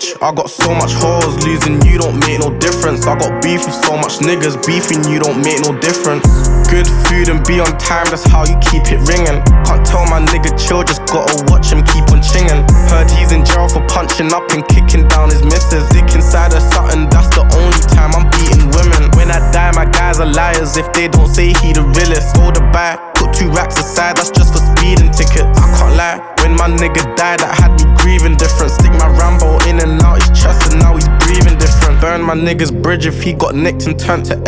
rich, I got so much hoes. Losing you don't make no difference. I got beef with so much niggas. Beefing you don't make no difference. Good food and be on time, that's how you keep it ringing. Can't tell my nigga chill, just gotta watch him keep on chinging. Heard he's in jail for punching up and kicking down his missus. Dick inside of something, that's the only time I'm beating women. When I die, my guys are liars if they don't say he the realest. Go to buy, put 2 racks aside, that's just for speeding tickets. I can't lie, when my nigga died, that had me grieving different. Stick my Rambo in and out his chest and now he's breathing different. Burn my nigga's bridge if he got nicked and turned to